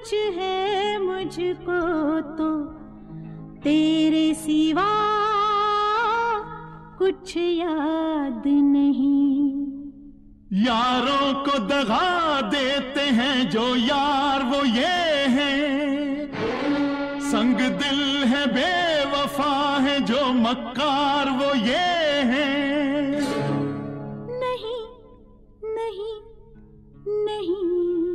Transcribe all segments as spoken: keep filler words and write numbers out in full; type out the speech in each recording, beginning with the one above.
कुछ है मुझको तो तेरे सिवा कुछ याद नहीं। यारों को दगा देते हैं जो यार वो ये हैं, संग दिल है बेवफा है जो मक्कार वो ये हैं। नहीं नहीं नहीं,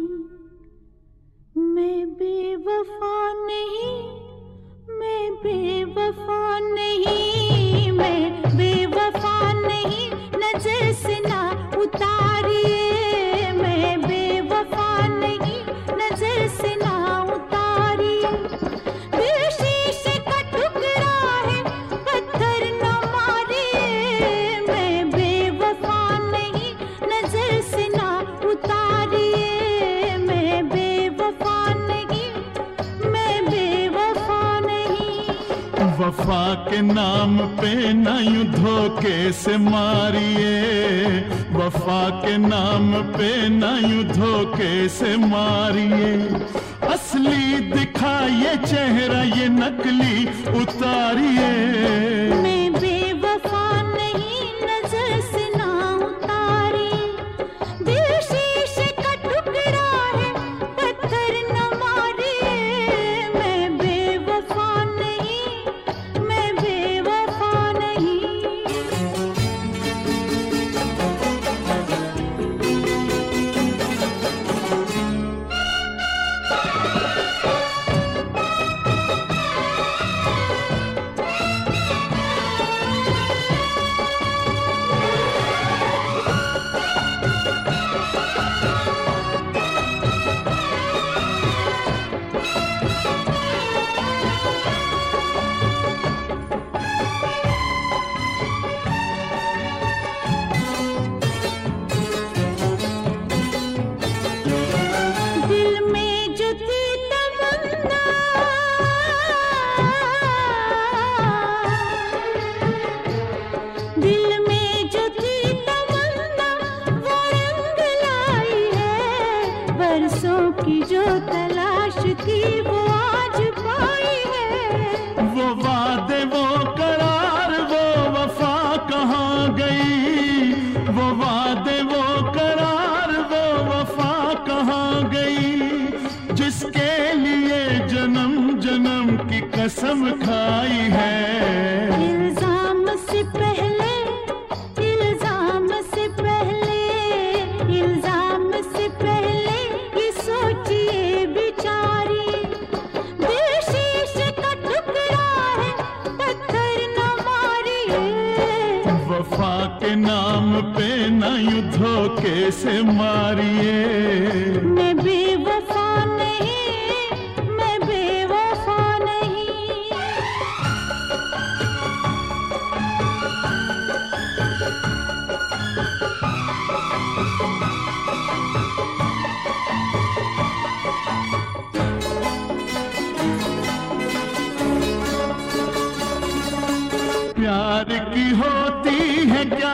मैं बेवफा नहीं, मैं बेवफा नहीं, मैं बेवफा नहीं, नजर से ना उतारिए। मैं बेवफा नहीं, नजर से ना उतारिए। दिल शीशे का टुकड़ा है, पत्थर न मारिए। मैं बेवफा नहीं, नजर से ना उतारिए। मैं बेवफा नहीं, मैं बेवफा नहीं। वफा के नाम पे न यूं धोखे से मारिए, वफा के नाम पे न यूं धोखे से मारिए। असली दिखाइए चेहरा ये नकली उतारिए। मैं बेवफा नहीं, नजर से ना उतारिए। दिल शीशे का टुकड़ा है, पत्थर न मारिए। मैं बेवफा नहीं, मैं बेवफा नहीं। दिल में जो थी तमन्ना, दिल में जो थी तमन्ना, वो रंग लाई है। बरसों की जो तलाश थी वो आज पाई है। वो वादे वो करार वो वफा कहाँ गई, वो वादे वो करार वो वफा कहाँ गई। जिसके लिए जन्म जन्म की कसम खाई है। इल्जाम से पहले, इल्जाम से पहले, इल्जाम से पहले ये सोचिए बिचारी। दिल शीशे का टुकड़ा है, पत्थर न मारिए। वफा के नाम पे न यूं धोखे से मारिए। मैं बेवफा नहीं, मैं बेवफा नहीं। प्यार की होती है क्या,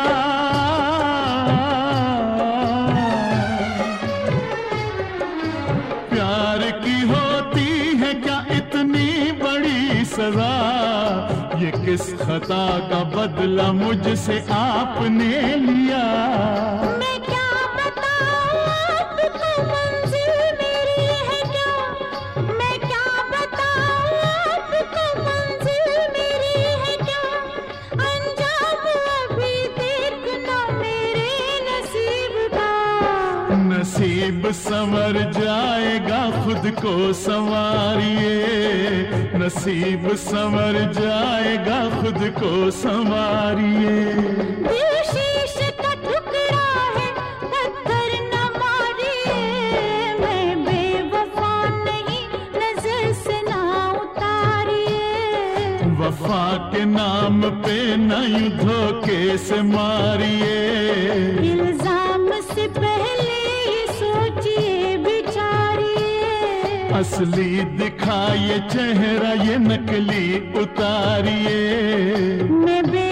प्यार की होती है क्या इतनी बड़ी सजा। ये किस खता का बदला मुझसे आपने लिया। मैं क्या बताऊं आपको, मंजिल मेरी है क्या। मैं क्या बताऊं आपको, मंजिल मेरी है क्या। अंजाम अभी देखना मेरे नसीब का। नसीब संवर जाएगा खुद को संवारिए। नसीब संवर जाएगा खुद को संवारिए। दिल शीशे का टुकड़ा है, पत्थर न मारिए। मैं बेवफा नहीं, नजर से ना उतारिए। वफा के नाम पे न यूं धोखे से मारिए। इल्जाम से पहले ये सोचिए बिचारिए। असली दिखाइए चेहरा ये नकली उतारिए। मैं